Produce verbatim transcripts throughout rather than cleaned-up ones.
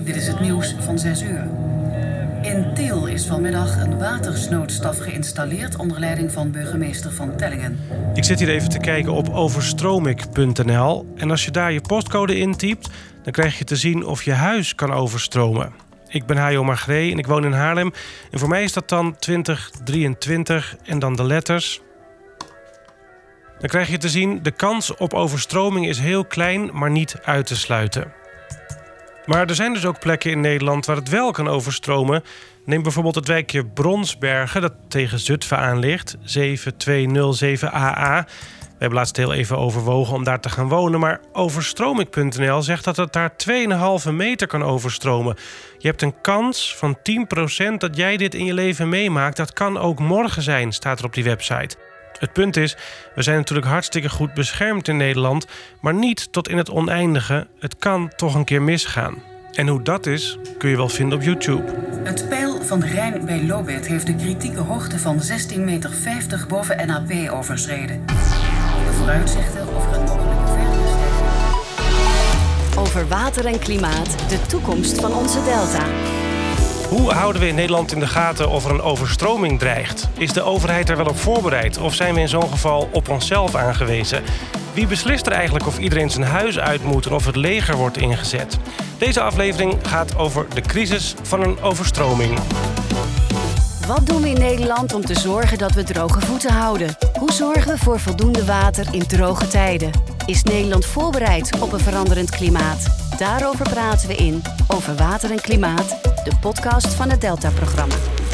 Dit is het nieuws van zes uur. In Tiel is vanmiddag een watersnoodstaf geïnstalleerd onder leiding van burgemeester Van Tellingen. Ik zit hier even te kijken op overstromik punt n l. En als je daar je postcode intypt, dan krijg je te zien of je huis kan overstromen. Ik ben Hajo Magree en ik woon in Haarlem. En voor mij is dat dan twintig drieëntwintig en dan de letters. Dan krijg je te zien, de kans op overstroming is heel klein, maar niet uit te sluiten. Maar er zijn dus ook plekken in Nederland waar het wel kan overstromen. Neem bijvoorbeeld het wijkje Bronsbergen, dat tegen Zutphen aan ligt. zeven twee nul zeven A A. We hebben laatst heel even overwogen om daar te gaan wonen. Maar overstromik punt n l zegt dat het daar twee komma vijf meter kan overstromen. Je hebt een kans van tien procent dat jij dit in je leven meemaakt. Dat kan ook morgen zijn, staat er op die website. Het punt is, we zijn natuurlijk hartstikke goed beschermd in Nederland, maar niet tot in het oneindige. Het kan toch een keer misgaan. En hoe dat is, kun je wel vinden op YouTube. Het peil van de Rijn bij Lobith heeft de kritieke hoogte van zestien komma vijftig meter boven N A P overschreden. De vooruitzichten over een mogelijke verdere stijging. Over water en klimaat, de toekomst van onze delta. Hoe houden we in Nederland in de gaten of er een overstroming dreigt? Is de overheid er wel op voorbereid? Of zijn we in zo'n geval op onszelf aangewezen? Wie beslist er eigenlijk of iedereen zijn huis uit moet en of het leger wordt ingezet? Deze aflevering gaat over de crisis van een overstroming. Wat doen we in Nederland om te zorgen dat we droge voeten houden? Hoe zorgen we voor voldoende water in droge tijden? Is Nederland voorbereid op een veranderend klimaat? Daarover praten we in Over Water en Klimaat, de podcast van het Delta-programma.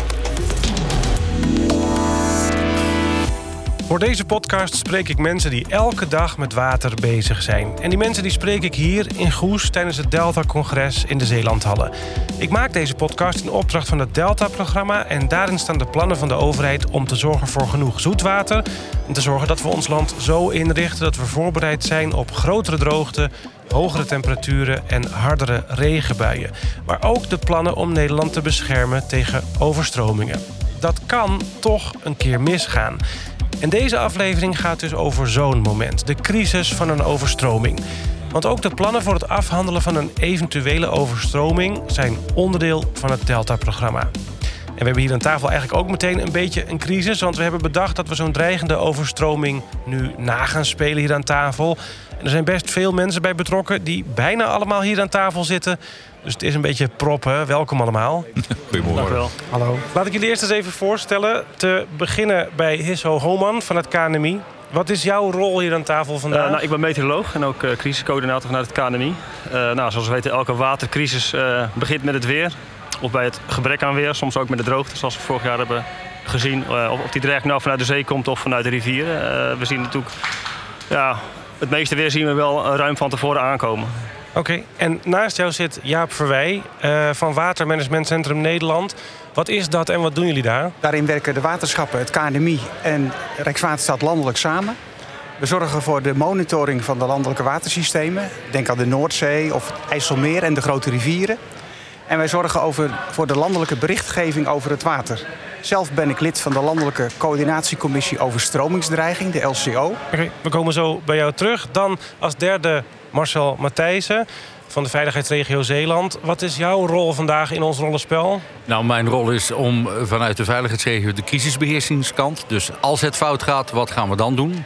Voor deze podcast spreek ik mensen die elke dag met water bezig zijn. En die mensen die spreek ik hier in Goes tijdens het Delta-congres in de Zeelandhallen. Ik maak deze podcast in opdracht van het Delta-programma en daarin staan de plannen van de overheid om te zorgen voor genoeg zoetwater en te zorgen dat we ons land zo inrichten dat we voorbereid zijn op grotere droogte, hogere temperaturen en hardere regenbuien. Maar ook de plannen om Nederland te beschermen tegen overstromingen. Dat kan toch een keer misgaan. En deze aflevering gaat dus over zo'n moment. De crisis van een overstroming. Want ook de plannen voor het afhandelen van een eventuele overstroming zijn onderdeel van het Delta-programma. En we hebben hier aan tafel eigenlijk ook meteen een beetje een crisis. Want we hebben bedacht dat we zo'n dreigende overstroming nu na gaan spelen hier aan tafel. En er zijn best veel mensen bij betrokken die bijna allemaal hier aan tafel zitten. Dus het is een beetje proppen. Welkom allemaal. Goedemorgen. Dank u wel. Hallo. Laat ik jullie eerst eens even voorstellen. Te beginnen bij Hisso Homan van het K N M I. Wat is jouw rol hier aan tafel vandaag? Uh, nou, ik ben meteoroloog en ook uh, crisiscoördinator vanuit het K N M I. Uh, nou, zoals we weten, elke watercrisis uh, begint met het weer. Of bij het gebrek aan weer, soms ook met de droogte, zoals we vorig jaar hebben gezien. Uh, of, of die dreiging nou vanuit de zee komt of vanuit de rivieren. Uh, we zien natuurlijk, ja, het meeste weer zien we wel ruim van tevoren aankomen. Oké, okay. En naast jou zit Jaap Verwij uh, van Watermanagement Centrum Nederland. Wat is dat en wat doen jullie daar? Daarin werken de waterschappen, het K N M I en Rijkswaterstaat landelijk samen. We zorgen voor de monitoring van de landelijke watersystemen. Denk aan de Noordzee of het IJsselmeer en de grote rivieren. En wij zorgen over, voor de landelijke berichtgeving over het water. Zelf ben ik lid van de Landelijke Coördinatiecommissie Overstromingsdreiging, de L C O. Oké, okay, we komen zo bij jou terug. Dan als derde Marcel Matthijssen van de Veiligheidsregio Zeeland. Wat is jouw rol vandaag in ons rollenspel? Nou, mijn rol is om vanuit de Veiligheidsregio de crisisbeheersingskant. Dus als het fout gaat, wat gaan we dan doen?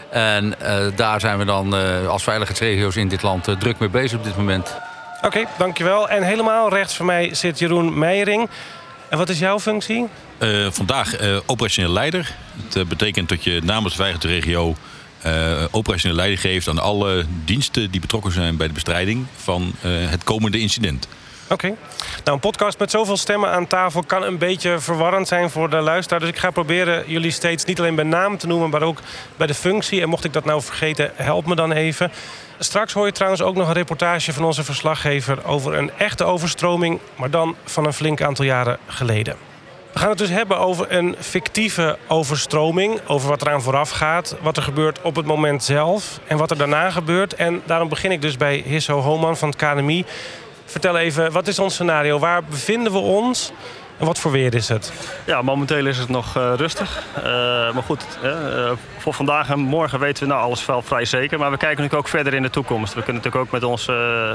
En uh, daar zijn we dan uh, als veiligheidsregio's in dit land uh, druk mee bezig op dit moment. Oké, okay, dankjewel. En helemaal rechts van mij zit Jeroen Meijering. En wat is jouw functie? Uh, vandaag uh, operationeel leider. Dat uh, betekent dat je namens de Veiligheidsregio uh, operationeel leiding geeft aan alle diensten die betrokken zijn bij de bestrijding van uh, het komende incident. Oké. Okay. Nou, een podcast met zoveel stemmen aan tafel kan een beetje verwarrend zijn voor de luisteraar. Dus ik ga proberen jullie steeds niet alleen bij naam te noemen, maar ook bij de functie. En mocht ik dat nou vergeten, help me dan even. Straks hoor je trouwens ook nog een reportage van onze verslaggever over een echte overstroming, maar dan van een flink aantal jaren geleden. We gaan het dus hebben over een fictieve overstroming, over wat eraan vooraf gaat, wat er gebeurt op het moment zelf en wat er daarna gebeurt. En daarom begin ik dus bij Hisso Homan van het K N M I. Vertel even, wat is ons scenario? Waar bevinden we ons? En wat voor weer is het? Ja, momenteel is het nog uh, rustig. Uh, maar goed, uh, voor vandaag en morgen weten we nou alles wel vrij zeker. Maar we kijken natuurlijk ook verder in de toekomst. We kunnen natuurlijk ook met onze uh,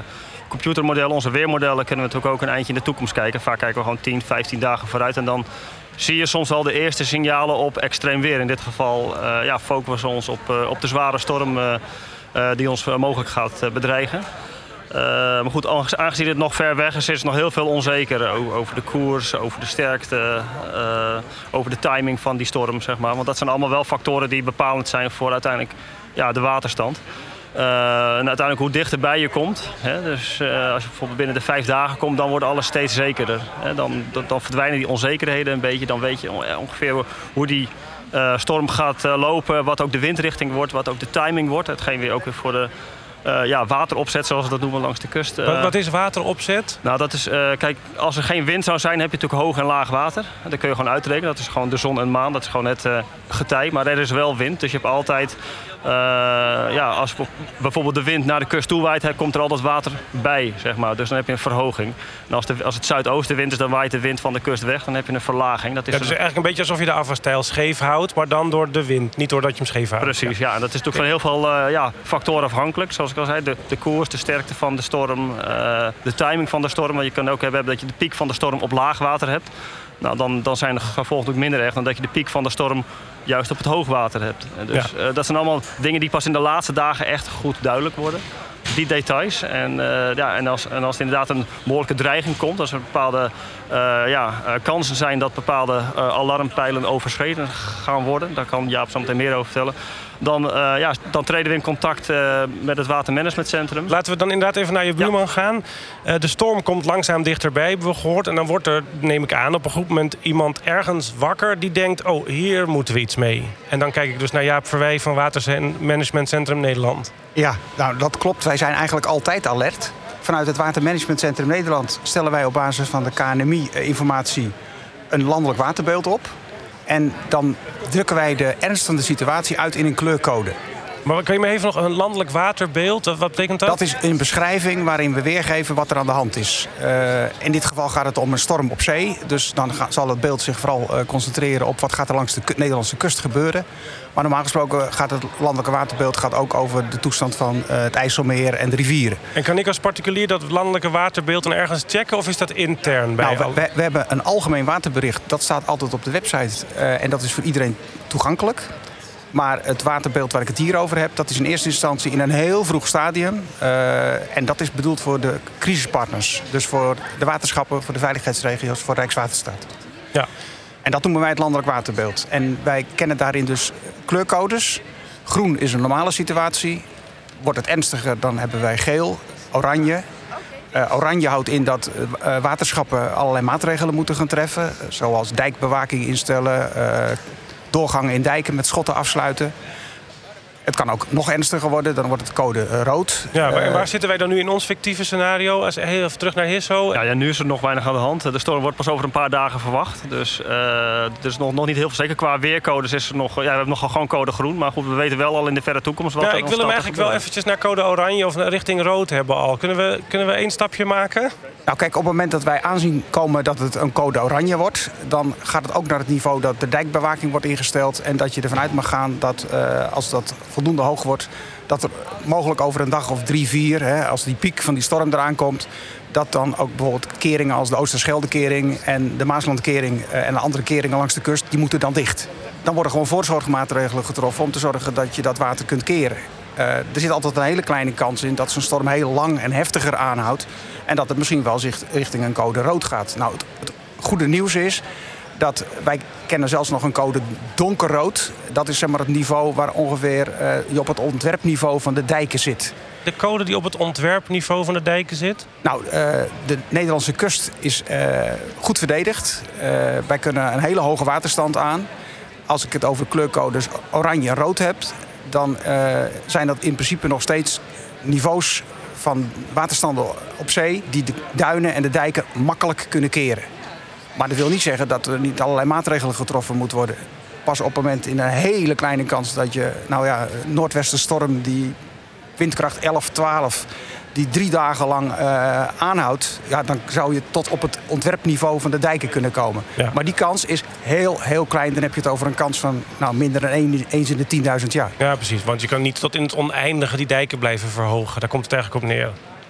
computermodellen, onze weermodellen, kunnen we natuurlijk ook een eindje in de toekomst kijken. Vaak kijken we gewoon tien, vijftien dagen vooruit en dan zie je soms wel de eerste signalen op extreem weer. In dit geval uh, ja, focussen we ons op, uh, op de zware storm uh, uh, die ons uh, mogelijk gaat uh, bedreigen. Uh, maar goed, aangezien het nog ver weg is, is het nog heel veel onzeker over de koers, over de sterkte, uh, over de timing van die storm, zeg maar. Want dat zijn allemaal wel factoren die bepalend zijn voor uiteindelijk ja, de waterstand. Uh, en uiteindelijk hoe dichterbij je komt. Hè, dus uh, als je bijvoorbeeld binnen de vijf dagen komt, dan wordt alles steeds zekerder. Hè, dan, dan, dan verdwijnen die onzekerheden een beetje. Dan weet je ongeveer hoe die uh, storm gaat uh, lopen, wat ook de windrichting wordt, wat ook de timing wordt. Hetgeen weer ook weer voor de uh, ja, wateropzet, zoals we dat noemen langs de kust. Uh, wat, wat is wateropzet? Nou, dat is, uh, kijk, als er geen wind zou zijn, heb je natuurlijk hoog en laag water. Dat kun je gewoon uitrekenen. Dat is gewoon de zon en maan. Dat is gewoon het uh, getij. Maar er is wel wind, dus je hebt altijd Uh, ja, als bijvoorbeeld de wind naar de kust toe waait, komt er altijd water bij, zeg maar. Dus dan heb je een verhoging. En als, de, als het zuidoostenwind is, dan waait de wind van de kust weg. Dan heb je een verlaging. Dat is, ja, dus een... eigenlijk een beetje alsof je de afwasstijl scheef houdt, maar dan door de wind. Niet doordat je hem scheef houdt. Precies, ja. ja. Dat is natuurlijk van heel veel uh, ja, factoren afhankelijk. Zoals ik al zei, de, de koers, de sterkte van de storm, uh, de timing van de storm. Want je kan ook hebben dat je de piek van de storm op laag water hebt. Nou, dan, dan zijn de gevolgen ook minder erg dan dat je de piek van de storm juist op het hoogwater hebt. Dus ja. uh, dat zijn allemaal dingen die pas in de laatste dagen echt goed duidelijk worden. Die details. En, uh, ja, en, als, en als er inderdaad een behoorlijke dreiging komt, als er bepaalde uh, ja, uh, kansen zijn dat bepaalde uh, alarmpijlen overschreden gaan worden, daar kan Jaap zo meteen meer over vertellen, dan, uh, ja, dan treden we in contact uh, met het watermanagementcentrum. Laten we dan inderdaad even naar je buurman ja. gaan. Uh, de storm komt langzaam dichterbij, hebben we gehoord. En dan wordt er, neem ik aan, op een goed moment iemand ergens wakker die denkt, oh, hier moeten we iets mee. En dan kijk ik dus naar Jaap Verwij van Watermanagementcentrum Nederland. Ja, nou dat klopt. Wij zijn eigenlijk altijd alert. Vanuit het Watermanagementcentrum Nederland stellen wij op basis van de K N M I-informatie een landelijk waterbeeld op. En dan drukken wij de ernst van de situatie uit in een kleurcode. Maar kan je me even nog een landelijk waterbeeld, wat betekent dat? Dat is een beschrijving waarin we weergeven wat er aan de hand is. Uh, in dit geval gaat het om een storm op zee. Dus dan ga, zal het beeld zich vooral uh, concentreren op wat gaat er langs de k- Nederlandse kust gebeuren. Maar normaal gesproken gaat het landelijke waterbeeld gaat ook over de toestand van uh, het IJsselmeer en de rivieren. En kan ik als particulier dat landelijke waterbeeld dan ergens checken of is dat intern bij nou, jou? We, we hebben een algemeen waterbericht. Dat staat altijd op de website uh, en dat is voor iedereen toegankelijk. Maar het waterbeeld waar ik het hier over heb, dat is in eerste instantie in een heel vroeg stadium. Uh, en dat is bedoeld voor de crisispartners. Dus voor de waterschappen, voor de veiligheidsregio's, voor Rijkswaterstaat. Ja. En dat noemen wij het landelijk waterbeeld. En wij kennen daarin dus kleurcodes. Groen is een normale situatie. Wordt het ernstiger, dan hebben wij geel, oranje. Uh, oranje houdt in dat uh, waterschappen allerlei maatregelen moeten gaan treffen. Uh, zoals dijkbewaking instellen, uh, doorgangen in dijken met schotten afsluiten. Het kan ook nog ernstiger worden, dan wordt het code uh, rood. Ja, maar uh, waar zitten wij dan nu in ons fictieve scenario? Als heel even terug naar Hisso. Ja, ja, nu is er nog weinig aan de hand. De storm wordt pas over een paar dagen verwacht. Dus uh, er is nog, nog niet heel veel zeker. Qua weercodes is er nog, ja, we hebben nog gewoon code groen. Maar goed, we weten wel al in de verre toekomst wat ja, er ik wil hem eigenlijk wel eventjes naar code oranje of richting rood hebben al. Kunnen we, kunnen we één stapje maken? Nou kijk, op het moment dat wij aanzien komen dat het een code oranje wordt, dan gaat het ook naar het niveau dat de dijkbewaking wordt ingesteld. En dat je ervan uit mag gaan dat uh, als dat voldoende hoog wordt, dat er mogelijk over een dag of drie, vier, hè, als die piek van die storm eraan komt, dat dan ook bijvoorbeeld keringen als de Oosterscheldekering en de Maaslandkering uh, en de andere keringen langs de kust, die moeten dan dicht. Dan worden gewoon voorzorgmaatregelen getroffen om te zorgen dat je dat water kunt keren. Uh, er zit altijd een hele kleine kans in dat zo'n storm heel lang en heftiger aanhoudt. En dat het misschien wel zich richting een code rood gaat. Nou, het, het goede nieuws is dat wij kennen zelfs nog een code donkerrood. Dat is zeg maar het niveau waar ongeveer uh, je op het ontwerpniveau van de dijken zit. De code die op het ontwerpniveau van de dijken zit? Nou, uh, de Nederlandse kust is uh, goed verdedigd. Uh, wij kunnen een hele hoge waterstand aan. Als ik het over kleurcodes oranje en rood heb, dan uh, zijn dat in principe nog steeds niveaus van waterstanden op zee die de duinen en de dijken makkelijk kunnen keren. Maar dat wil niet zeggen dat er niet allerlei maatregelen getroffen moeten worden. Pas op het moment in een hele kleine kans dat je, nou ja, noordwestenstorm die windkracht elf, twaalf, die drie dagen lang uh, aanhoudt, ja, dan zou je tot op het ontwerpniveau van de dijken kunnen komen. Ja. Maar die kans is heel, heel klein. Dan heb je het over een kans van nou, minder dan één, eens in de tienduizend jaar. Ja, precies. Want je kan niet tot in het oneindige die dijken blijven verhogen. Daar komt het eigenlijk op neer.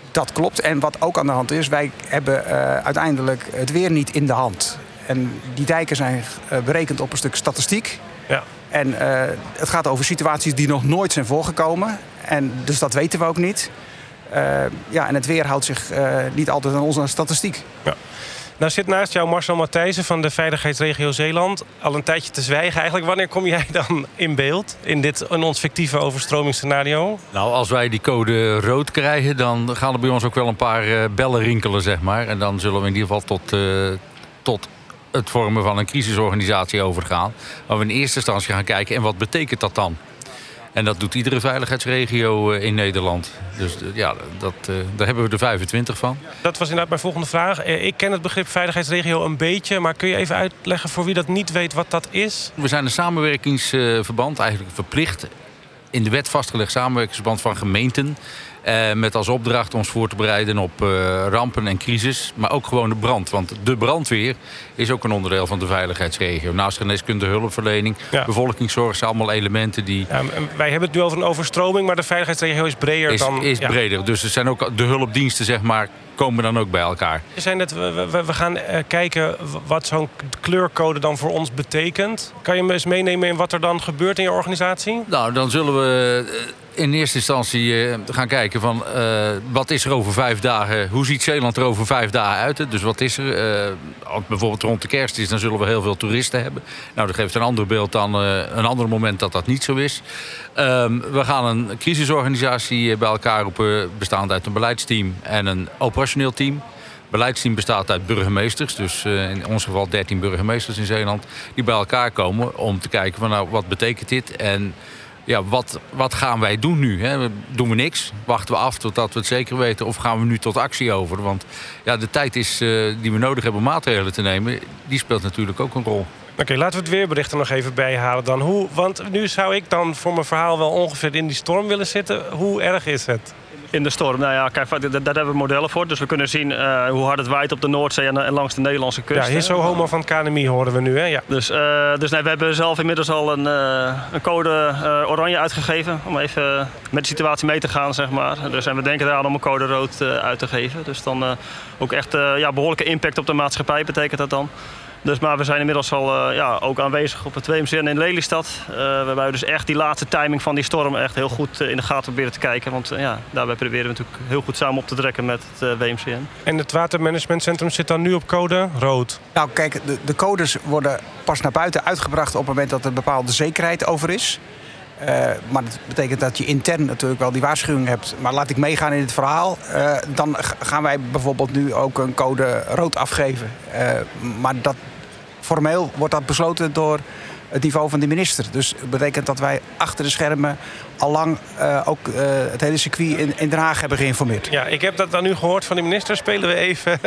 Dat klopt. En wat ook aan de hand is, wij hebben uh, uiteindelijk het weer niet in de hand. En die dijken zijn uh, berekend op een stuk statistiek. Ja. En uh, het gaat over situaties die nog nooit zijn voorgekomen. En dus dat weten we ook niet. Uh, ja, en het weer houdt zich uh, niet altijd aan onze statistiek. Ja. Nou zit naast jou Marcel Matthijssen van de Veiligheidsregio Zeeland al een tijdje te zwijgen. Eigenlijk, wanneer kom jij dan in beeld in, dit, in ons fictieve overstromingsscenario? Nou, als wij die code rood krijgen, dan gaan er bij ons ook wel een paar uh, bellen rinkelen, zeg maar. En dan zullen we in ieder geval tot, uh, tot het vormen van een crisisorganisatie overgaan. Waar we in eerste instantie gaan kijken, en wat betekent dat dan? En dat doet iedere veiligheidsregio in Nederland. Dus ja, dat, daar hebben we er vijfentwintig van. Dat was inderdaad mijn volgende vraag. Ik ken het begrip veiligheidsregio een beetje, maar kun je even uitleggen voor wie dat niet weet wat dat is? We zijn een samenwerkingsverband, eigenlijk verplicht in de wet vastgelegd samenwerkingsverband van gemeenten. Uh, met als opdracht ons voor te bereiden op uh, rampen en crisis. Maar ook gewoon de brand. Want de brandweer is ook een onderdeel van de veiligheidsregio. Naast geneeskunde, hulpverlening, ja. bevolkingszorg zijn allemaal elementen die... Ja, wij hebben het nu over een overstroming, maar de veiligheidsregio is breder is, dan... Is ja. breder. Dus er zijn ook de hulpdiensten, zeg maar, komen dan ook bij elkaar. We, zijn net, we, we, we gaan uh, kijken wat zo'n kleurcode dan voor ons betekent. Kan je me eens meenemen in wat er dan gebeurt in je organisatie? Nou, dan zullen we... Uh, in eerste instantie uh, gaan kijken van uh, wat is er over vijf dagen... hoe ziet Zeeland er over vijf dagen uit? Hè? Dus wat is er? Uh, als bijvoorbeeld rond de kerst is, dan zullen we heel veel toeristen hebben. Nou, dat geeft een ander beeld dan uh, een ander moment dat dat niet zo is. Um, we gaan een crisisorganisatie bij elkaar roepen... bestaand uit een beleidsteam en een operationeel team. Het beleidsteam bestaat uit burgemeesters, dus uh, in ons geval dertien burgemeesters in Zeeland... die bij elkaar komen om te kijken van nou, wat betekent dit... en ja, wat, wat gaan wij doen nu? Hè? Doen we niks? Wachten we af totdat we het zeker weten? Of gaan we nu tot actie over? Want ja, de tijd is, uh, die we nodig hebben om maatregelen te nemen... die speelt natuurlijk ook een rol. Oké, okay, laten we het weerbericht er nog even bij halen dan. Hoe, want nu zou ik dan voor mijn verhaal wel ongeveer in die storm willen zitten. Hoe erg is het? In de storm, nou ja, kijk, daar hebben we modellen voor. Dus we kunnen zien uh, hoe hard het waait op de Noordzee en, en langs de Nederlandse kust. Ja, Hisso Homo van het K N M I horen we nu, hè? Ja. Dus, uh, dus nee, we hebben zelf inmiddels al een, uh, een code uh, oranje uitgegeven. Om even met de situatie mee te gaan, zeg maar. Dus, en we denken eraan om een code rood uh, uit te geven. Dus dan uh, ook echt uh, ja, behoorlijke impact op de maatschappij betekent dat dan. Dus, maar we zijn inmiddels al uh, ja, ook aanwezig op het W M C N in Lelystad. Uh, waarbij we dus echt die laatste timing van die storm echt heel goed uh, in de gaten proberen te kijken. Want uh, ja, daarbij proberen we natuurlijk heel goed samen op te trekken met het uh, W M C N. En het watermanagementcentrum zit dan nu op code rood? Nou kijk, de, de codes worden pas naar buiten uitgebracht op het moment dat er een bepaalde zekerheid over is. Uh, maar dat betekent dat je intern natuurlijk wel die waarschuwing hebt. Maar laat ik meegaan in het verhaal. Uh, dan gaan wij bijvoorbeeld nu ook een code rood afgeven. Uh, maar dat, formeel wordt dat besloten door het niveau van de minister. Dus dat betekent dat wij achter de schermen allang uh, ook uh, het hele circuit in, in Den Haag hebben geïnformeerd. Ja, ik heb dat dan nu gehoord van de minister. Spelen we even...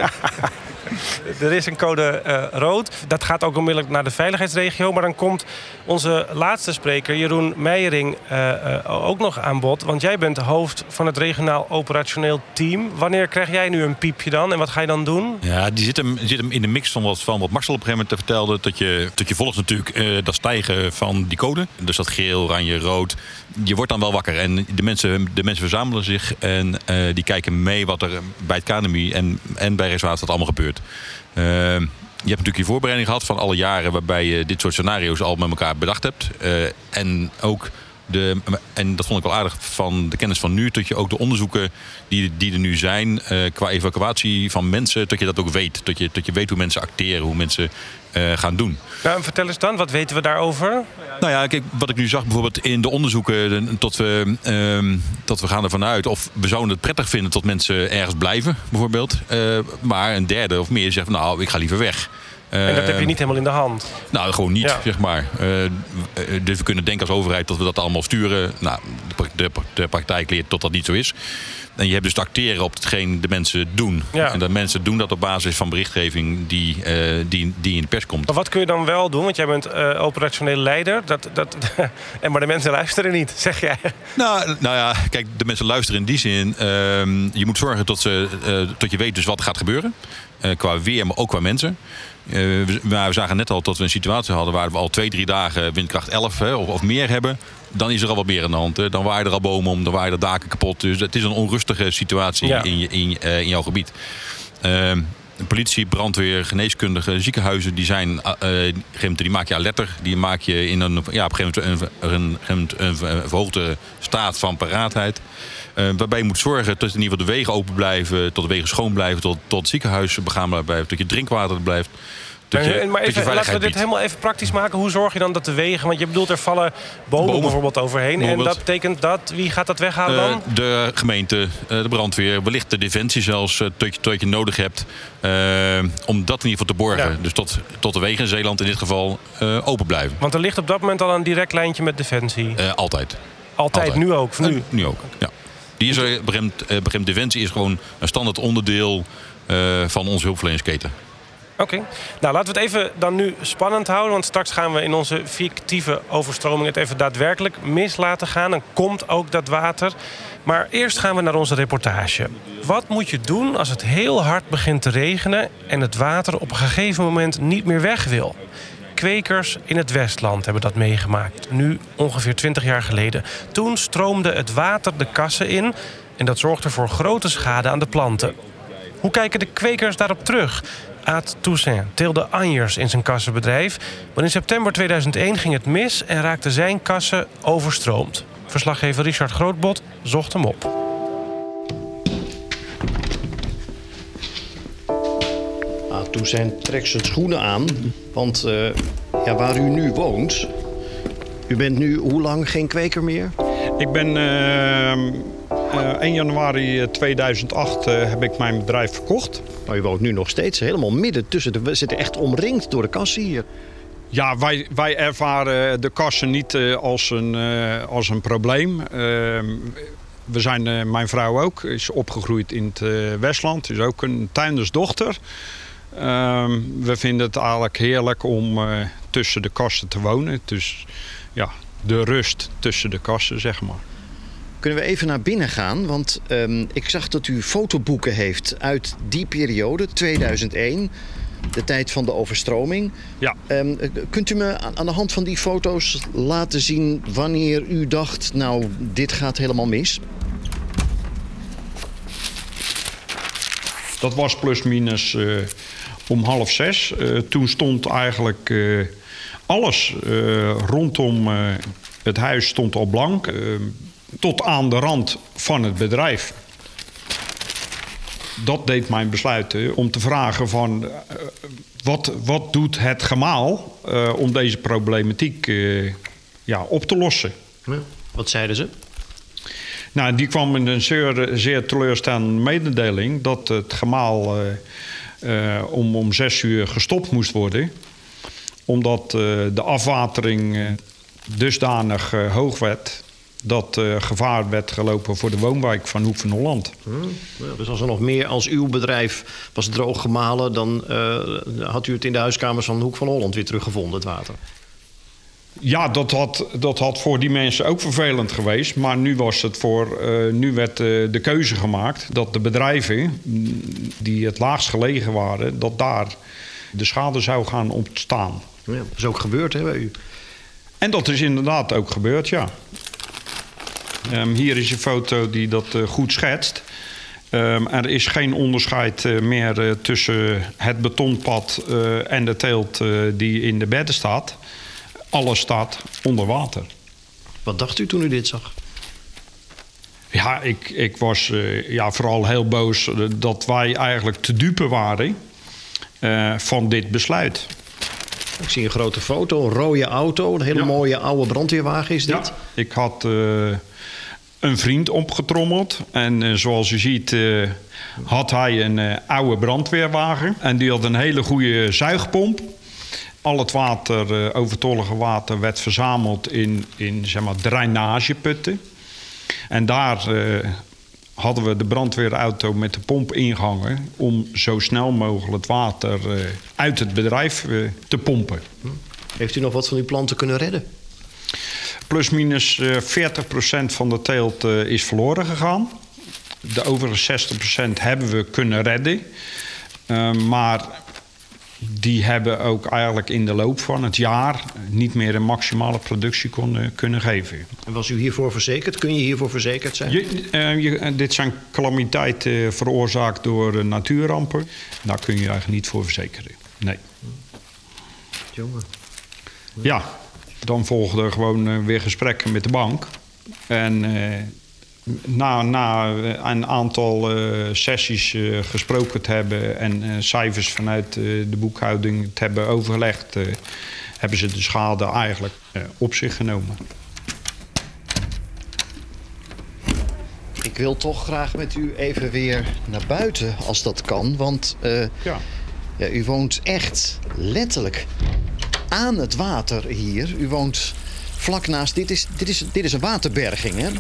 Er is een code uh, rood. Dat gaat ook onmiddellijk naar de veiligheidsregio. Maar dan komt onze laatste spreker, Jeroen Meijering, uh, uh, ook nog aan bod. Want jij bent hoofd van het regionaal operationeel team. Wanneer krijg jij nu een piepje dan? En wat ga je dan doen? Ja, die zit hem, zit hem in de mix van wat, van wat Marcel op een gegeven moment vertelde. Dat je, dat je volgt natuurlijk uh, dat stijgen van die code. Dus dat geel, oranje, rood. Je wordt dan wel wakker. En de mensen, de mensen verzamelen zich. En uh, die kijken mee wat er bij het K N M I en, en bij Rijkswaterstaat allemaal gebeurt. Uh, je hebt natuurlijk je voorbereiding gehad van alle jaren waarbij je dit soort scenario's al met elkaar bedacht hebt. Uh, en ook de, en dat vond ik wel aardig van de kennis van nu, dat je ook de onderzoeken die, die er nu zijn uh, qua evacuatie van mensen, dat je dat ook weet. Dat je, dat je weet hoe mensen acteren, hoe mensen uh, gaan doen. Nou, vertel eens dan, wat weten we daarover? Nou ja, kijk, wat ik nu zag bijvoorbeeld in de onderzoeken, tot we, uh, tot we gaan ervan uit of we zouden het prettig vinden dat mensen ergens blijven, bijvoorbeeld. Uh, maar een derde of meer zegt, nou, ik ga liever weg. Uh, en dat heb je niet helemaal in de hand? Nou, gewoon niet, ja. zeg maar. Uh, dus we kunnen denken als overheid dat we dat allemaal sturen. Nou, de, de, de praktijk leert dat dat niet zo is. En je hebt dus te acteren op hetgeen de mensen doen. Ja. En dat mensen doen dat op basis van berichtgeving die, uh, die, die in de pers komt. Maar wat kun je dan wel doen? Want jij bent uh, operationeel leider. Dat, dat, en maar de mensen luisteren niet, zeg jij. Nou, nou ja, kijk, de mensen luisteren in die zin. Uh, je moet zorgen dat, ze, uh, dat je weet dus wat gaat gebeuren. Uh, qua weer, maar ook qua mensen. Uh, maar we zagen net al dat we een situatie hadden waar we al twee, drie dagen windkracht elf hè, of, of meer hebben. Dan is er al wat meer aan de hand. Hè. Dan waaien er al bomen om, dan waaien er daken kapot. Dus het is een onrustige situatie ja. in, in, uh, in jouw gebied. Uh, politie, brandweer, geneeskundigen, ziekenhuizen, die zijn, uh, die maak je alerter. Die maak je in een, ja, op een gegeven moment een, een, een, een verhoogde staat van paraatheid. Uh, waarbij je moet zorgen dat in ieder geval de wegen open blijven, tot de wegen schoon blijven, tot, tot het ziekenhuis begaanbaar blijft, tot je drinkwater blijft. Maar, je, maar even, laten we dit helemaal even praktisch maken. Hoe zorg je dan dat de wegen... Want je bedoelt, er vallen bomen, bomen bijvoorbeeld overheen. Bijvoorbeeld. En dat betekent dat... Wie gaat dat weghalen dan? Uh, de gemeente, uh, de brandweer, wellicht de defensie zelfs... Uh, tot, je, tot je nodig hebt. Uh, om dat in ieder geval te borgen. Ja. Dus tot, tot de wegen in Zeeland in dit geval uh, open blijven. Want er ligt op dat moment al een direct lijntje met defensie? Uh, altijd. altijd. Altijd, nu ook? Nu, uh, nu ook, ja. Die is er, begreep, defensie is gewoon een standaard onderdeel uh, van onze hulpverleningsketen. Oké. Okay. Nou, laten we het even dan nu spannend houden. Want straks gaan we in onze fictieve overstroming het even daadwerkelijk mis laten gaan. Dan komt ook dat water. Maar eerst gaan we naar onze reportage. Wat moet je doen als het heel hard begint te regenen en het water op een gegeven moment niet meer weg wil? Kwekers in het Westland hebben dat meegemaakt. Nu ongeveer twintig jaar geleden. Toen stroomde het water de kassen in en dat zorgde voor grote schade aan de planten. Hoe kijken de kwekers daarop terug? Aad Toussaint teelde anjers in zijn kassenbedrijf. Maar in september tweeduizend één ging het mis en raakten zijn kassen overstroomd. Verslaggever Richard Grootbot zocht hem op. Aad Toussaint trekt zijn schoenen aan. Want uh, ja, waar u nu woont... U bent nu hoe lang geen kweker meer? Ik ben... Uh... Uh, één januari tweeduizend acht uh, heb ik mijn bedrijf verkocht. Maar u woont nu nog steeds helemaal midden tussen de... We zitten echt omringd door de kassen hier. Ja, wij, wij ervaren de kassen niet uh, als, een, uh, als een probleem. Uh, we zijn, uh, mijn vrouw ook, is opgegroeid in het uh, Westland. Is ook een tuindersdochter. Uh, we vinden het eigenlijk heerlijk om uh, tussen de kassen te wonen. Dus ja, de rust tussen de kassen, zeg maar. Kunnen we even naar binnen gaan? Want um, ik zag dat u fotoboeken heeft uit die periode, tweeduizend één. De tijd van de overstroming. Ja. Um, kunt u me aan de hand van die foto's laten zien wanneer u dacht... nou, dit gaat helemaal mis? Dat was plus minus uh, om half zes. Uh, toen stond eigenlijk uh, alles uh, rondom uh, het huis stond al blank... Uh, tot aan de rand van het bedrijf. Dat deed mijn besluit uh, om te vragen van... Uh, wat, wat doet het gemaal uh, om deze problematiek uh, ja, op te lossen? Ja, wat zeiden ze? Nou, die kwam met een zeer, zeer teleurstellende mededeling... dat het gemaal uh, uh, om, om zes uur gestopt moest worden. Omdat uh, de afwatering uh, dusdanig uh, hoog werd... dat uh, gevaar werd gelopen voor de woonwijk van Hoek van Holland. Hmm, ja, dus als er nog meer als uw bedrijf was droog gemalen... dan uh, had u het in de huiskamers van Hoek van Holland weer teruggevonden, het water. Ja, dat had, dat had voor die mensen ook vervelend geweest. Maar nu, was het voor, uh, nu werd uh, de keuze gemaakt dat de bedrijven... die het laagst gelegen waren, dat daar de schade zou gaan ontstaan. Ja, dat is ook gebeurd, hè, bij u? En dat is inderdaad ook gebeurd, ja. Um, hier is een foto die dat uh, goed schetst. Um, er is geen onderscheid uh, meer uh, tussen het betonpad uh, en de teelt uh, die in de bedden staat. Alles staat onder water. Wat dacht u toen u dit zag? Ja, ik, ik was uh, ja, vooral heel boos uh, dat wij eigenlijk te dupe waren uh, van dit besluit. Ik zie een grote foto, een rode auto, een hele ja. mooie oude brandweerwagen is dit. Ja, ik had... Uh, een vriend opgetrommeld. En uh, zoals u ziet uh, had hij een uh, oude brandweerwagen. En die had een hele goede zuigpomp. Al het water, uh, overtollige water, werd verzameld in, in zeg maar, drainageputten. En daar uh, hadden we de brandweerauto met de pomp ingangen... om zo snel mogelijk het water uh, uit het bedrijf uh, te pompen. Heeft u nog wat van uw planten kunnen redden? Plus minus uh, veertig procent van de teelt uh, is verloren gegaan. De overige zestig procent hebben we kunnen redden. Uh, maar die hebben ook eigenlijk in de loop van het jaar niet meer een maximale productie kon, kunnen geven. En was u hiervoor verzekerd? Kun je hiervoor verzekerd zijn? Je, uh, je, dit zijn calamiteiten uh, veroorzaakt door uh, natuurrampen. Daar kun je eigenlijk niet voor verzekeren. Nee. Jongen. Ja, dan volgden gewoon uh, weer gesprekken met de bank. En uh, na, na een aantal uh, sessies uh, gesproken te hebben en uh, cijfers vanuit uh, de boekhouding te hebben overgelegd, uh, hebben ze de schade eigenlijk uh, op zich genomen. Ik wil toch graag met u even weer naar buiten, als dat kan. Want uh, ja. Ja, u woont echt letterlijk aan het water hier. U woont vlak naast... Dit is, dit is, dit is een waterberging, hè?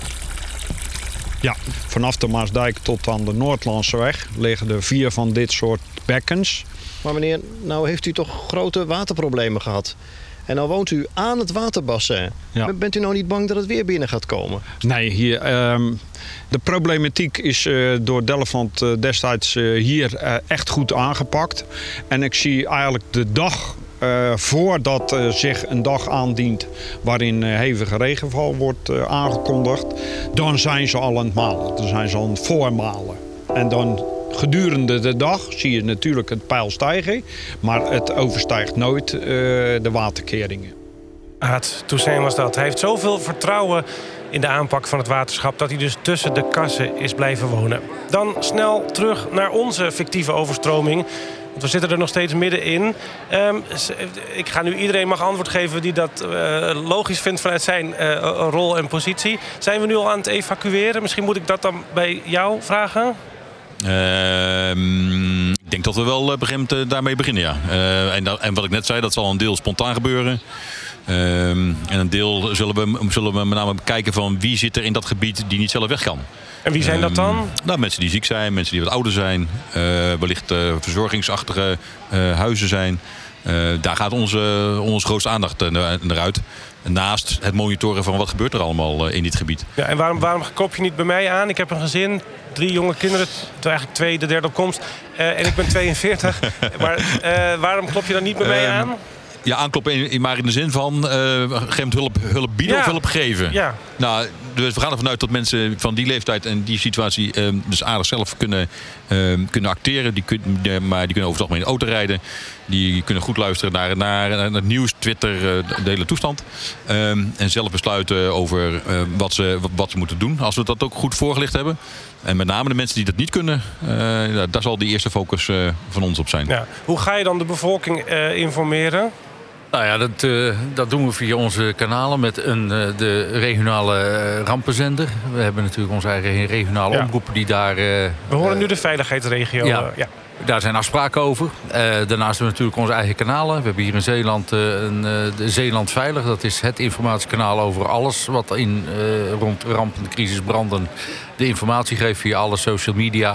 Ja, vanaf de Maasdijk tot aan de Noordlandseweg liggen er vier van dit soort bekkens. Maar meneer, nou heeft u toch grote waterproblemen gehad. En nou woont u aan het waterbassin. Ja. Bent u nou niet bang dat het weer binnen gaat komen? Nee, hier, um, de problematiek is uh, door Delfland uh, destijds uh, hier uh, echt goed aangepakt. En ik zie eigenlijk de dag uh, voordat uh, zich een dag aandient waarin uh, hevige regenval wordt uh, aangekondigd, dan zijn ze al aan het malen. Dan zijn ze aan het voormalen. En dan gedurende de dag zie je natuurlijk het peil stijgen, maar het overstijgt nooit uh, de waterkeringen. Aad Toussaint was dat. Hij heeft zoveel vertrouwen in de aanpak van het waterschap dat hij dus tussen de kassen is blijven wonen. Dan snel terug naar onze fictieve overstroming. Want we zitten er nog steeds middenin. Um, ik ga nu iedereen mag antwoord geven die dat uh, logisch vindt vanuit zijn uh, rol en positie. Zijn we nu al aan het evacueren? Misschien moet ik dat dan bij jou vragen? Uh, ik denk dat we wel begint, uh, daarmee beginnen, ja. Uh, en, en wat ik net zei, dat zal een deel spontaan gebeuren. Uh, en een deel zullen we, zullen we met name kijken van wie zit er in dat gebied die niet zelf weg kan. En wie zijn dat dan? Uh, nou, mensen die ziek zijn, mensen die wat ouder zijn. Uh, wellicht uh, verzorgingsachtige uh, huizen zijn. Uh, daar gaat onze, onze grootste aandacht uh, naar uit. Naast het monitoren van wat gebeurt er allemaal uh, in dit gebied. Ja, en waarom, waarom klop je niet bij mij aan? Ik heb een gezin, drie jonge kinderen, eigenlijk twee, de derde op komst. Uh, en ik ben tweeënveertig. Maar uh, waarom klop je dan niet bij mij aan? Uh, Ja, aankloppen in, in, maar in de zin van uh, hulp, hulp bieden ja. of hulp geven. Ja. Nou, dus we gaan ervan uit dat mensen van die leeftijd en die situatie uh, dus aardig zelf kunnen, uh, kunnen acteren. Die kun, uh, maar die kunnen over het algemeen in de auto rijden. Die kunnen goed luisteren naar, naar, naar het nieuws, Twitter, uh, de hele toestand. Uh, en zelf besluiten over uh, wat, ze, wat ze moeten doen. Als we dat ook goed voorgelicht hebben. En met name de mensen die dat niet kunnen, uh, daar zal die eerste focus uh, van ons op zijn. Ja. Hoe ga je dan de bevolking uh, informeren? Nou ja, dat, uh, dat doen we via onze kanalen met een, uh, de regionale uh, rampenzender. We hebben natuurlijk onze eigen regionale ja. omroepen die daar... Uh, we horen nu de veiligheidsregio. Ja, uh, ja. Daar zijn afspraken over. Uh, daarnaast hebben we natuurlijk onze eigen kanalen. We hebben hier in Zeeland uh, een, uh, de Zeeland Veilig. Dat is het informatiekanaal over alles wat in, uh, rond rampen, crisis, branden de informatie geeft via alle social media.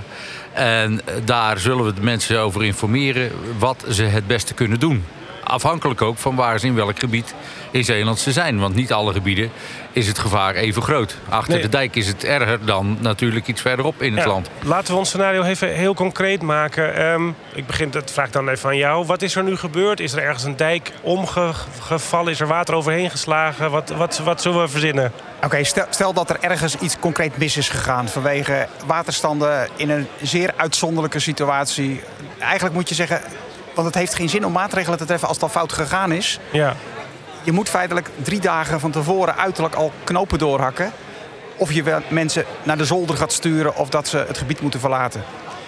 En daar zullen we de mensen over informeren wat ze het beste kunnen doen. Afhankelijk ook van waar ze in welk gebied in Zeeland ze zijn. Want niet alle gebieden is het gevaar even groot. Achter nee. de dijk is het erger dan natuurlijk iets verderop in het ja, land. Laten we ons scenario even heel concreet maken. Um, ik begin, dat vraag ik dan even aan jou. Wat is er nu gebeurd? Is er ergens een dijk omgevallen? Is er water overheen geslagen? Wat, wat, wat zullen we verzinnen? Oké, okay, stel, stel dat er ergens iets concreet mis is gegaan vanwege waterstanden in een zeer uitzonderlijke situatie. Eigenlijk moet je zeggen, want het heeft geen zin om maatregelen te treffen als het al fout gegaan is. Ja. Je moet feitelijk drie dagen van tevoren uiterlijk al knopen doorhakken. Of je mensen naar de zolder gaat sturen of dat ze het gebied moeten verlaten.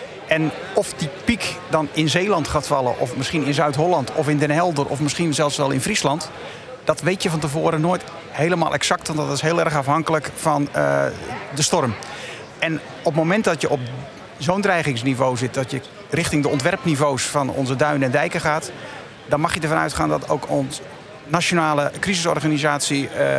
En of die piek dan in Zeeland gaat vallen, of misschien in Zuid-Holland, of in Den Helder, of misschien zelfs wel in Friesland, dat weet je van tevoren nooit helemaal exact, want dat is heel erg afhankelijk van uh, de storm. En op het moment dat je op zo'n dreigingsniveau zit, dat je richting de ontwerpniveaus van onze duinen en dijken gaat, dan mag je ervan uitgaan dat ook onze nationale crisisorganisatie uh,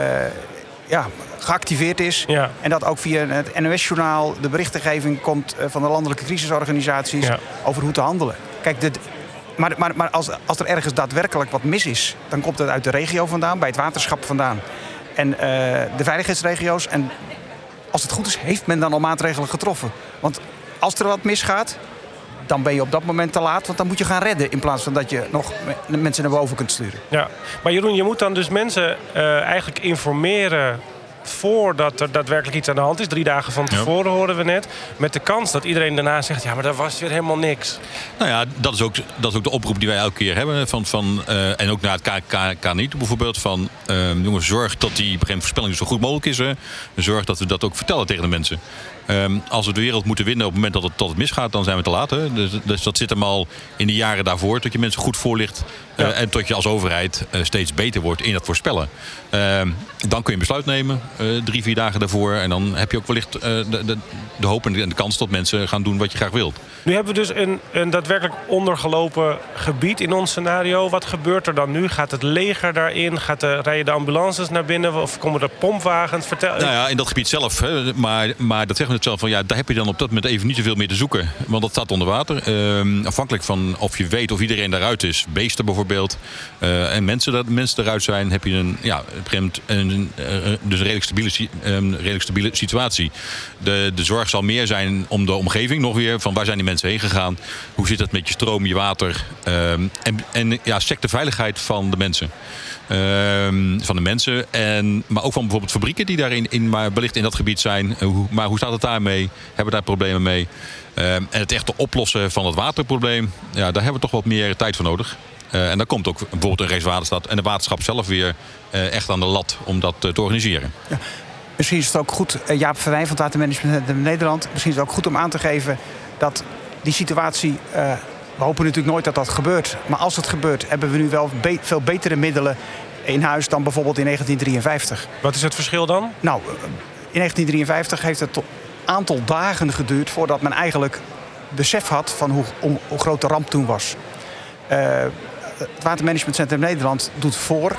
ja, geactiveerd is. Ja. En dat ook via het N O S-journaal de berichtgeving komt van de landelijke crisisorganisaties ja. over hoe te handelen. Kijk, de, maar, maar, maar als, als er ergens daadwerkelijk wat mis is, dan komt het uit de regio vandaan, bij het waterschap vandaan. En uh, de veiligheidsregio's. En als het goed is, heeft men dan al maatregelen getroffen. Want als er wat misgaat, dan ben je op dat moment te laat. Want dan moet je gaan redden in plaats van dat je nog mensen naar boven kunt sturen. Ja, maar Jeroen, je moet dan dus mensen uh, eigenlijk informeren voordat er daadwerkelijk iets aan de hand is. Drie dagen van tevoren, ja. hoorden we net. Met de kans dat iedereen daarna zegt, ja, maar daar was weer helemaal niks. Nou ja, dat is ook, dat is ook de oproep die wij elke keer hebben. Van, van, uh, en ook naar het K N I toe bijvoorbeeld. Van, uh, jongens, zorg dat die voorspelling zo goed mogelijk is. Hè. Zorg dat we dat ook vertellen tegen de mensen. Um, als we de wereld moeten winnen op het moment dat het, dat het misgaat, dan zijn we te laat. Hè? Dus, dus dat zit hem al in de jaren daarvoor. Dat je mensen goed voorlicht. Uh, ja. En tot je als overheid uh, steeds beter wordt in het voorspellen. Uh, dan kun je een besluit nemen. Uh, drie, vier dagen daarvoor. En dan heb je ook wellicht uh, de, de, de hoop en de, en de kans dat mensen gaan doen wat je graag wilt. Nu hebben we dus een, een daadwerkelijk ondergelopen gebied in ons scenario. Wat gebeurt er dan nu? Gaat het leger daarin? Gaat de, rijden de ambulances naar binnen? Of komen er pompwagens? Vertel... Nou ja, in dat gebied zelf. Hè, maar, maar dat zeggen we het zelf van, ja, daar heb je dan op dat moment even niet zoveel meer te zoeken. Want dat staat onder water. Uh, afhankelijk van of je weet of iedereen daaruit is. Beesten bijvoorbeeld. Uh, en mensen, dat, mensen eruit zijn. Heb je een, ja, op een gegeven moment een, uh, dus een redelijk stabiele, um, redelijk stabiele situatie. De, de zorg zal meer zijn om de omgeving nog weer. Van waar zijn die mensen heen gegaan? Hoe zit het met je stroom, je water? Um, en en ja, check de veiligheid van de mensen. Um, van de mensen. En, maar ook van bijvoorbeeld fabrieken die daarin in, maar wellicht in dat gebied zijn. Uh, hoe, maar hoe staat het daarmee? Hebben we daar problemen mee? Um, en het echte oplossen van het waterprobleem. Ja, daar hebben we toch wat meer tijd voor nodig. Uh, en dan komt ook bijvoorbeeld een Rijkswaterstaat en de waterschap zelf weer uh, echt aan de lat om dat uh, te organiseren. Ja. Misschien is het ook goed, uh, Jaap Verwijn van het Watermanagement in Nederland. Misschien is het ook goed om aan te geven dat die situatie... Uh, we hopen natuurlijk nooit dat dat gebeurt. Maar als het gebeurt, hebben we nu wel be- veel betere middelen in huis dan bijvoorbeeld in negentien drieënvijftig. Wat is het verschil dan? Nou, in negentien drieënvijftig heeft het een aantal dagen geduurd voordat men eigenlijk besef had van hoe, om, hoe groot de ramp toen was. Uh, het Watermanagementcentrum Nederland doet voor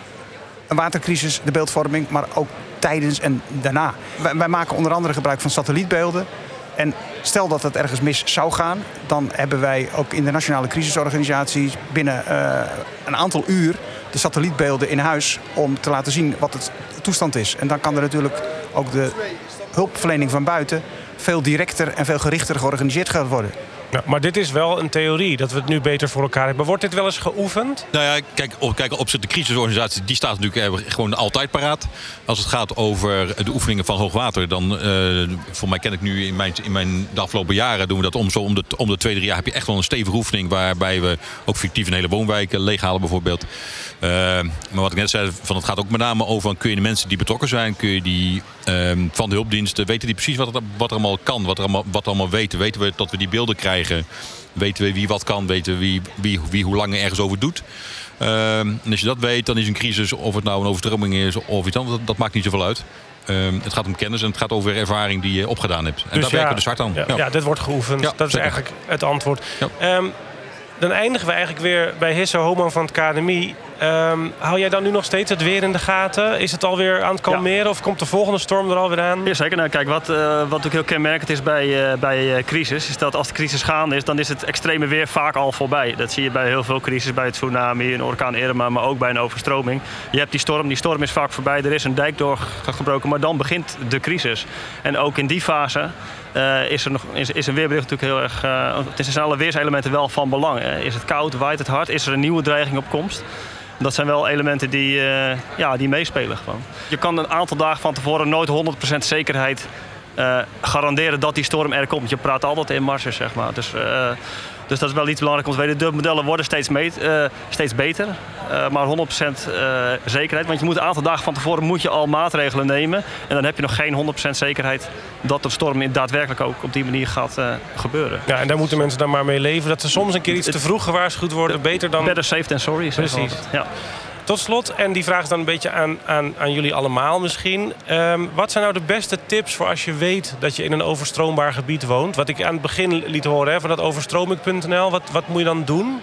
een watercrisis de beeldvorming, maar ook tijdens en daarna. Wij, wij maken onder andere gebruik van satellietbeelden. En stel dat het ergens mis zou gaan, dan hebben wij ook in de nationale crisisorganisatie binnen uh, een aantal uur de satellietbeelden in huis om te laten zien wat het toestand is. En dan kan er natuurlijk ook de hulpverlening van buiten veel directer en veel gerichter georganiseerd gaan worden. Ja, maar dit is wel een theorie, dat we het nu beter voor elkaar hebben. Wordt dit wel eens geoefend? Nou ja, kijk, op, kijk, op de crisisorganisatie, die staat natuurlijk gewoon altijd paraat. Als het gaat over de oefeningen van hoogwater, dan, uh, voor mij ken ik nu in mijn, in mijn de afgelopen jaren, doen we dat om zo om de, om de twee, drie jaar heb je echt wel een stevige oefening, waarbij we ook fictief een hele woonwijken leeghalen bijvoorbeeld. Uh, maar wat ik net zei, van, het gaat ook met name over, kun je de mensen die betrokken zijn, kun je die uh, van de hulpdiensten, weten die precies wat er, wat er allemaal kan, wat er allemaal, wat er allemaal weten. Weten we dat we die beelden krijgen. Weten we wie wat kan, weten we wie, wie, wie hoe lang ergens over doet. Uh, en als je dat weet, dan is een crisis, of het nou een overstroming is of iets anders, dat, dat maakt niet zoveel uit. Uh, het gaat om kennis en het gaat over ervaring die je opgedaan hebt. En dus daar ja, werken we dus hard aan. Ja, ja. ja dit wordt geoefend. Ja, dat is zeker. Eigenlijk het antwoord. Ja. Um, dan eindigen we eigenlijk weer bij Hisse Homan van het K N M I. Um, hou jij dan nu nog steeds het weer in de gaten? Is het alweer aan het kalmeren ja. of komt de volgende storm er alweer aan? Ja, zeker. Nou, kijk, wat, uh, wat ook heel kenmerkend is bij, uh, bij uh, crisis, is dat als de crisis gaande is, dan is het extreme weer vaak al voorbij. Dat zie je bij heel veel crisis, bij het tsunami, een orkaan Irma, maar ook bij een overstroming. Je hebt die storm, die storm is vaak voorbij, er is een dijk doorgebroken, maar dan begint de crisis. En ook in die fase Uh, is, er nog, is, is een weerbericht natuurlijk heel erg... Uh, het zijn alle weerselementen wel van belang. Hè. Is het koud, waait het hard, is er een nieuwe dreiging op komst? Dat zijn wel elementen die, uh, ja, die meespelen gewoon. Je kan een aantal dagen van tevoren nooit honderd procent zekerheid uh, garanderen dat die storm er komt. Je praat altijd in marges, zeg maar. Dus, uh, dus dat is wel iets belangrijks om te weten. De modellen worden steeds, meet, uh, steeds beter. Uh, maar honderd procent uh, zekerheid. Want je moet een aantal dagen van tevoren moet je al maatregelen nemen. En dan heb je nog geen honderd procent zekerheid dat de storm daadwerkelijk ook op die manier gaat uh, gebeuren. Ja, en daar moeten mensen dan maar mee leven. Dat ze soms een keer iets te vroeg gewaarschuwd worden. Beter dan... Better safe than sorry. Precies. Ja. Tot slot, en die vraag is dan een beetje aan, aan, aan jullie allemaal misschien. Um, wat zijn nou de beste tips voor als je weet dat je in een overstroombaar gebied woont? Wat ik aan het begin liet horen hè, van dat overstroming punt n l. Wat, wat moet je dan doen?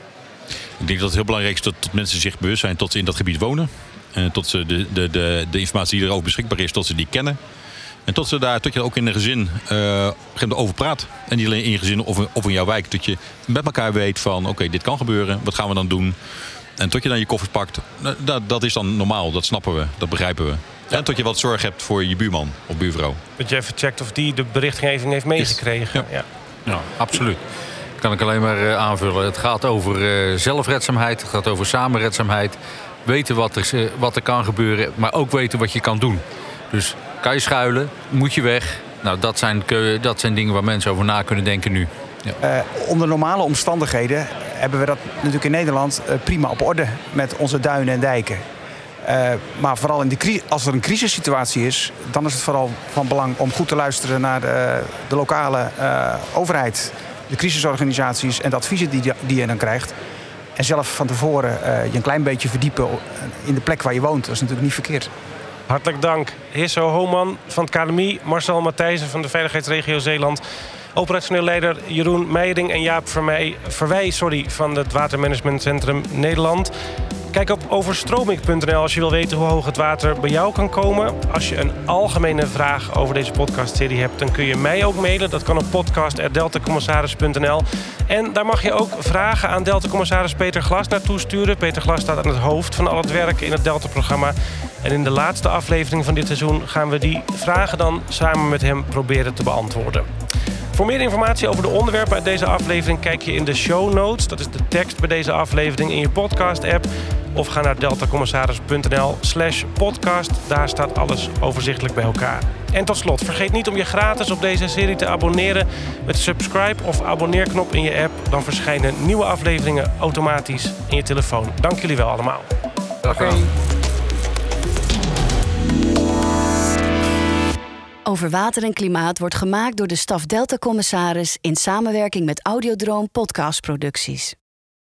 Ik denk dat het heel belangrijk is dat, dat mensen zich bewust zijn tot ze in dat gebied wonen. En tot ze de, de, de, de informatie die erover beschikbaar is, tot ze die kennen. En tot, ze daar, tot je ook in een gezin uh, over praat. En niet alleen in je gezin of, of in jouw wijk. Dat je met elkaar weet van oké, okay, dit kan gebeuren. Wat gaan we dan doen? En tot je dan je koffers pakt, dat, dat is dan normaal. Dat snappen we, dat begrijpen we. Ja. En tot je wat zorg hebt voor je buurman of buurvrouw. Dat je even checkt of die de berichtgeving heeft meegekregen. Ja, ja. ja absoluut. kan ik alleen maar uh, aanvullen. Het gaat over uh, zelfredzaamheid, het gaat over samenredzaamheid. Weten wat er, uh, wat er kan gebeuren, maar ook weten wat je kan doen. Dus kan je schuilen, moet je weg. Nou, dat zijn, dat zijn dingen waar mensen over na kunnen denken nu. Ja. Uh, onder normale omstandigheden hebben we dat natuurlijk in Nederland uh, prima op orde met onze duinen en dijken. Uh, maar vooral in de, als er een crisissituatie is, dan is het vooral van belang om goed te luisteren naar de, de lokale uh, overheid, de crisisorganisaties en de adviezen die, die je dan krijgt. En zelf van tevoren uh, je een klein beetje verdiepen in de plek waar je woont. Dat is natuurlijk niet verkeerd. Hartelijk dank. Hisso Homan van het K N M I, Marcel Matthijssen van de Veiligheidsregio Zeeland, operationeel leider Jeroen Meijering en Jaap Verwij, Verwij sorry, van het Watermanagementcentrum Nederland. Kijk op overstroming punt n l als je wil weten hoe hoog het water bij jou kan komen. Als je een algemene vraag over deze podcastserie hebt, dan kun je mij ook mailen. Dat kan op podcast apenstaartje deltacommissaris punt n l. En daar mag je ook vragen aan Deltacommissaris Peter Glas naartoe sturen. Peter Glas staat aan het hoofd van al het werk in het Delta-programma. En in de laatste aflevering van dit seizoen gaan we die vragen dan samen met hem proberen te beantwoorden. Voor meer informatie over de onderwerpen uit deze aflevering kijk je in de show notes. Dat is de tekst bij deze aflevering in je podcast-app. Of ga naar deltacommissaris punt n l slash podcast. Daar staat alles overzichtelijk bij elkaar. En tot slot, vergeet niet om je gratis op deze serie te abonneren met de subscribe of abonneerknop in je app. Dan verschijnen nieuwe afleveringen automatisch in je telefoon. Dank jullie wel allemaal. Oké. Okay. Over water en klimaat wordt gemaakt door de staf Delta-commissaris in samenwerking met Audiodroom podcastproducties.